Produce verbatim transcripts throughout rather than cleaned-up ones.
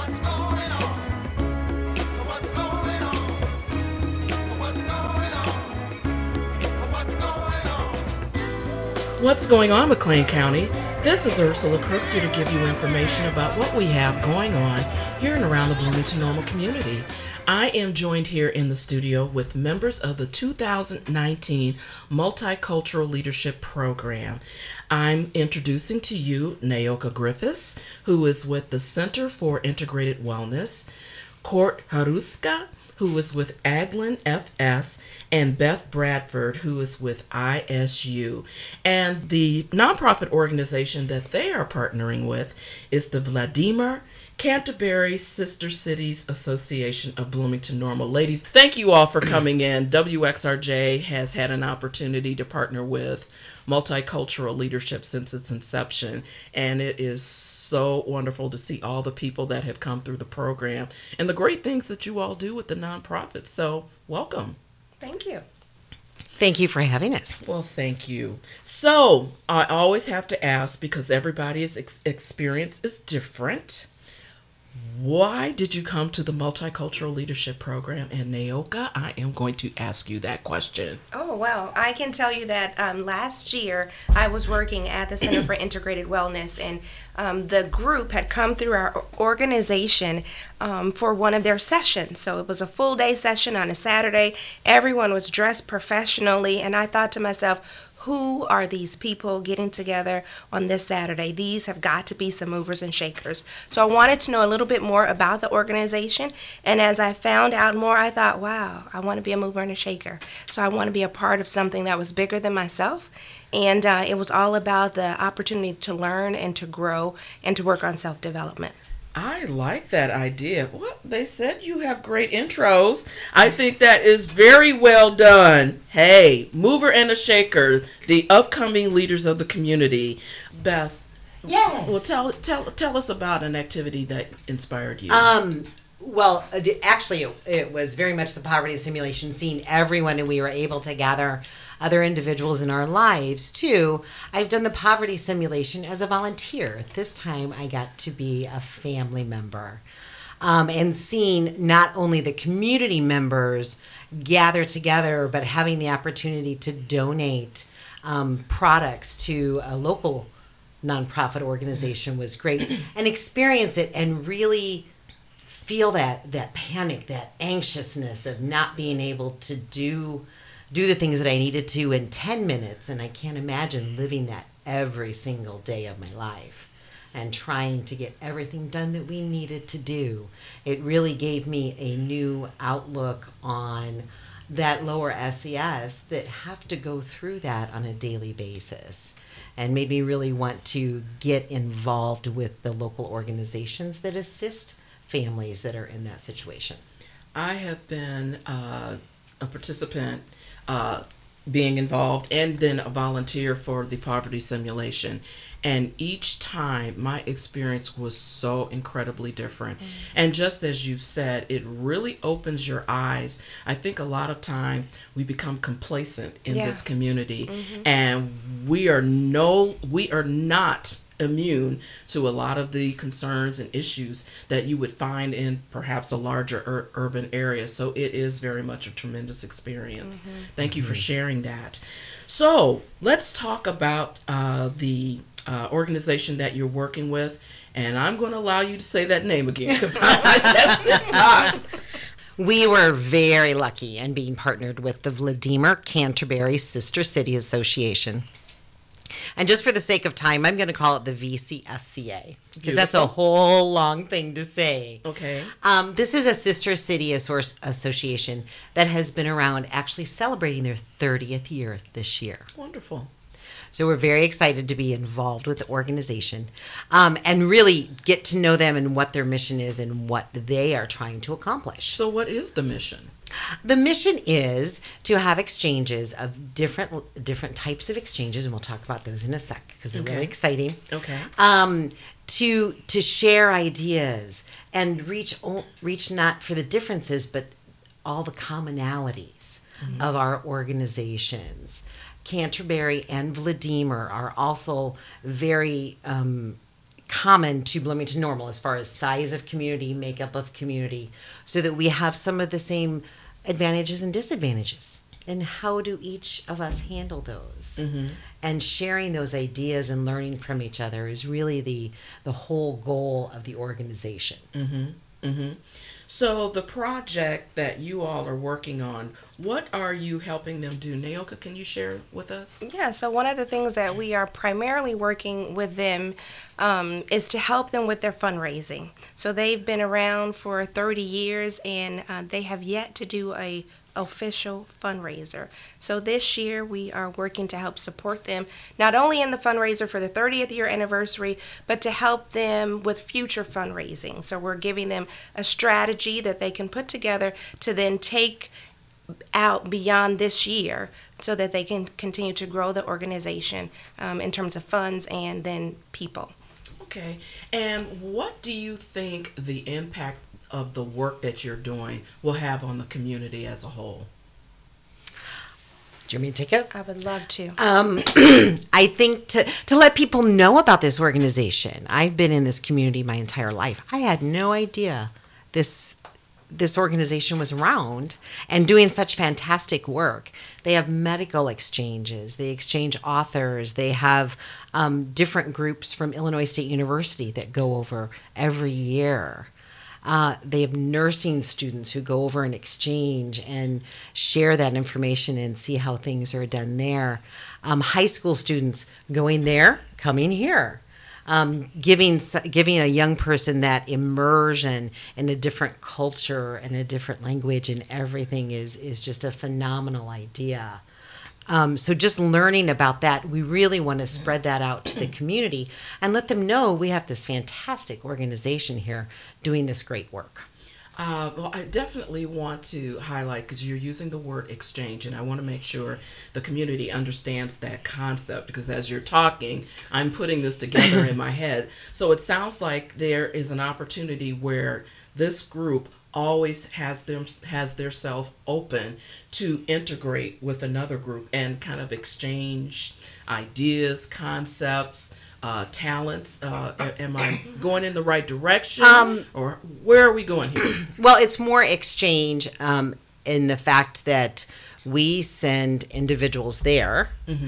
What's going on? What's going on? What's going on? What's going on? What's going on, McLean County? This is Ursula Crooks here to give you information about what we have going on here and around the Bloomington Normal community. I am joined here in the studio with members of the two thousand nineteen Multicultural Leadership Program. I'm introducing to you Naoka Griffiths, who is with the Center for Integrated Wellness, Court Haruska, who is with Aglin F S, and Beth Bradford, who is with I S U. And the nonprofit organization that they are partnering with is the Vladimir Canterbury Sister Cities Association of Bloomington Normal. Ladies, thank you all for coming in. W X R J has had an opportunity to partner with Multicultural Leadership since its inception, and it is so wonderful to see all the people that have come through the program and the great things that you all do with the nonprofit. So, welcome. Thank you. Thank you for having us. Well, thank you. So, I always have to ask, because everybody's ex- experience is different, why did you come to the Multicultural Leadership Program? And Naoka, I am going to ask you that question. Oh, well, I can tell you that um, last year I was working at the Center for Integrated Wellness, and um, the group had come through our organization um, for one of their sessions. So it was a full day session on a Saturday. Everyone was dressed professionally, and I thought to myself, who are these people getting together on this Saturday? These have got to be some movers and shakers. So I wanted to know a little bit more about the organization. And as I found out more, I thought, wow, I want to be a mover and a shaker. So I want to be a part of something that was bigger than myself. And uh, it was all about the opportunity to learn and to grow and to work on self-development. I like that idea. Well, they said you have great intros. I think that is very well done. Hey, mover and a shaker, the upcoming leaders of the community. Beth, Yes. well, tell tell tell us about an activity that inspired you. Um, well, it- actually, it, it was very much the poverty simulation, seeing everyone, and we were able to gather other individuals in our lives too. I've done the poverty simulation as a volunteer. This time I got to be a family member. Um, and seeing not only the community members gather together, but having the opportunity to donate um, products to a local nonprofit organization was great. And experience it and really feel that, that panic, that anxiousness of not being able to do do the things that I needed to in ten minutes, and I can't imagine living that every single day of my life and trying to get everything done that we needed to do. It really gave me a new outlook on that lower S E S that have to go through that on a daily basis, and made me really want to get involved with the local organizations that assist families that are in that situation. I have been uh, a participant, uh, being involved, and then a volunteer for the poverty simulation. And each time my experience was so incredibly different. Mm-hmm. And just as you've said, it really opens your eyes. I think a lot of times we become complacent in Yeah. this community, Mm-hmm. and we are no, we are not immune to a lot of the concerns and issues that you would find in perhaps a larger ur- urban area. So it is very much a tremendous experience. Mm-hmm. Thank you for sharing that. So let's talk about uh, the uh, organization that you're working with, and I'm going to allow you to say that name again because I guess it not. We were very lucky in being partnered with the Vladimir Canterbury Sister City Association. And just for the sake of time, I'm going to call it the V C S C A, because that's a Beautiful. whole long thing to say. Okay. Um, this is a sister city associ- association that has been around, actually celebrating their thirtieth year this year. Wonderful. So we're very excited to be involved with the organization um, and really get to know them and what their mission is and what they are trying to accomplish. So what is the mission? The mission is to have exchanges of different different types of exchanges, and we'll talk about those in a sec because they're Okay. really exciting. Okay. Um, to to share ideas and reach o- reach not for the differences, but all the commonalities mm-hmm. of our organizations. Canterbury and Vladimir are also very um, common to Bloomington Normal as far as size of community, makeup of community, so that we have some of the same advantages and disadvantages. And how do each of us handle those? Mm-hmm. And sharing those ideas and learning from each other is really the the whole goal of the organization. Mm-hmm. Mm-hmm. So the project that you all are working on, what are you helping them do? Naoka, can you share with us? Yeah, so one of the things that we are primarily working with them um, is to help them with their fundraising. So they've been around for thirty years, and uh, they have yet to do a official fundraiser. So this year we are working to help support them, not only in the fundraiser for the thirtieth year anniversary, but to help them with future fundraising. So we're giving them a strategy that they can put together to then take out beyond this year so that they can continue to grow the organization um, in terms of funds and then people. Okay. And what do you think the impact of the work that you're doing will have on the community as a whole? Do you want me to take it? I would love to. Um, I think to, to let people know about this organization. I've been in this community my entire life. I had no idea this this organization was around and doing such fantastic work. They have medical exchanges. They exchange authors. They have um, different groups from Illinois State University that go over every year. Uh, they have nursing students who go over and exchange and share that information and see how things are done there. Um, high school students going there, coming here, um, giving giving a young person that immersion in a different culture and a different language and everything is is just a phenomenal idea. Um, so just learning about that, we really want to spread that out to the community and let them know we have this fantastic organization here doing this great work. Uh, well, I definitely want to highlight, because you're using the word exchange, and I want to make sure the community understands that concept, because as you're talking, I'm putting this together in my head. So it sounds like there is an opportunity where this group always has them has their self open to integrate with another group and kind of exchange ideas, concepts, uh, talents. Uh, a- am I going in the right direction, Um, or where are we going here? Well, it's more exchange um, in the fact that we send individuals there Mm-hmm.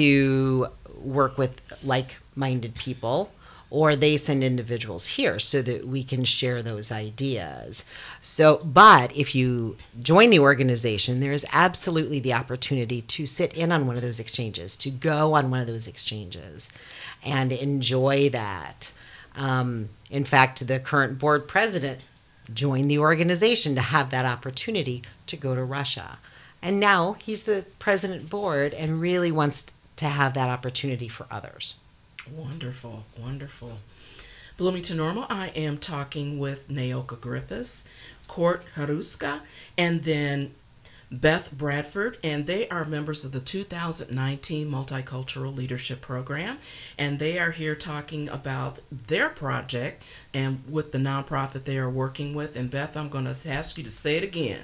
to work with like-minded people, or they send individuals here so that we can share those ideas. So, but if you join the organization, there is absolutely the opportunity to sit in on one of those exchanges, to go on one of those exchanges and enjoy that. Um, in fact, the current board president joined the organization to have that opportunity to go to Russia. And now he's the president board and really wants to have that opportunity for others. Wonderful, wonderful. Bloomington Normal, I am talking with Naoka Griffiths, Court Haruska, and then Beth Bradford, and they are members of the two thousand nineteen Multicultural Leadership Program, and they are here talking about their project and with the nonprofit they are working with. And Beth, I'm going to ask you to say it again.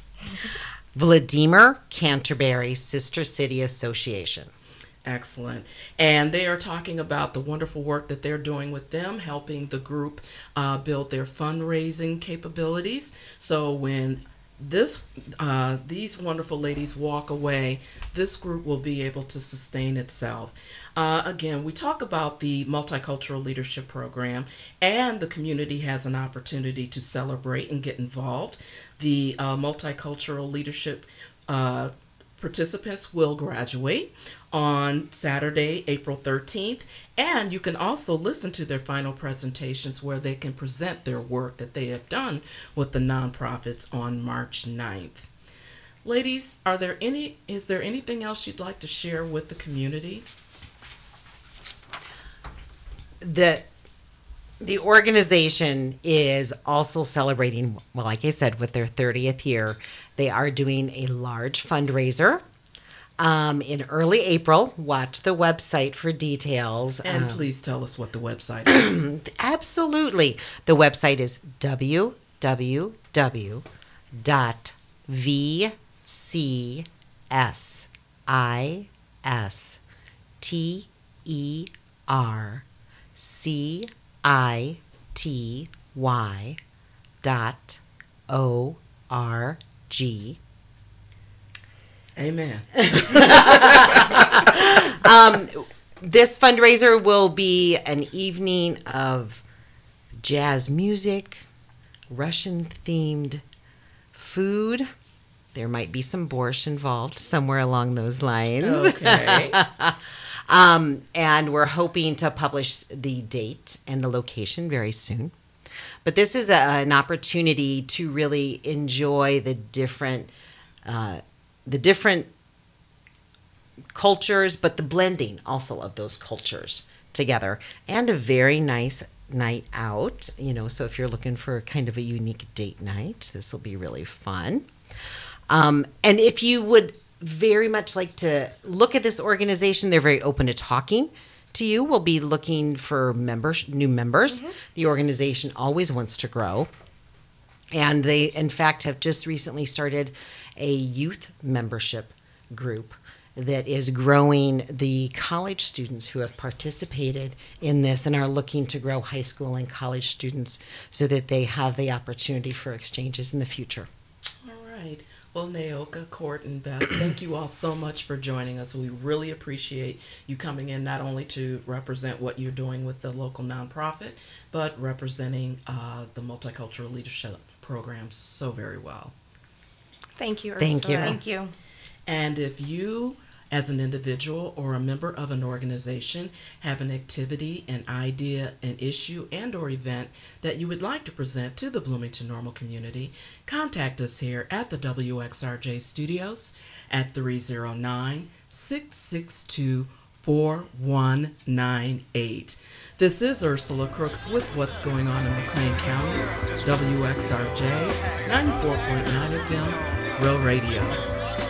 Vladimir Canterbury Sister City Association. Excellent. And they are talking about the wonderful work that they're doing with them, helping the group uh, build their fundraising capabilities. So when this uh, these wonderful ladies walk away, this group will be able to sustain itself. Uh, again, we talk about the Multicultural Leadership Program, and the community has an opportunity to celebrate and get involved. The uh, Multicultural Leadership uh, participants will graduate on Saturday, April thirteenth, and you can also listen to their final presentations where they can present their work that they have done with the nonprofits on March ninth. Ladies, are there any is there anything else you'd like to share with the community? The the organization is also celebrating, well, like I said, with their thirtieth year. They are doing a large fundraiser um, in early April. Watch the website for details. And Um, please tell us what the website is. Absolutely. The website is w w w dot v c s i s t e r C I T Y dot O R G. Amen. um, this fundraiser will be an evening of jazz music, Russian-themed food. There might be some borscht involved somewhere along those lines. Okay. um, and we're hoping to publish the date and the location very soon. But this is a, an opportunity to really enjoy the different, uh, the different cultures, but the blending also of those cultures together, and a very nice night out. You know, so if you're looking for kind of a unique date night, this will be really fun. Um, and if you would very much like to look at this organization, they're very open to talking to you. We'll be looking for members, new members. Mm-hmm. The organization always wants to grow. And they, in fact, have just recently started a youth membership group that is growing the college students who have participated in this and are looking to grow high school and college students so that they have the opportunity for exchanges in the future. All right. Well, Naoka, Court, and Beth, thank you all so much for joining us. We really appreciate you coming in not only to represent what you're doing with the local nonprofit, but representing uh, the Multicultural Leadership Program so very well. Thank you, Ursula. Thank you. Thank you. And if you, as an individual or a member of an organization, have an activity, an idea, an issue, and or event that you would like to present to the Bloomington Normal community, contact us here at the W X R J studios at three oh nine, six six two, four one nine eight. This is Ursula Crooks with What's Going On in McLean County, W X R J, ninety-four point nine F M, Real Radio.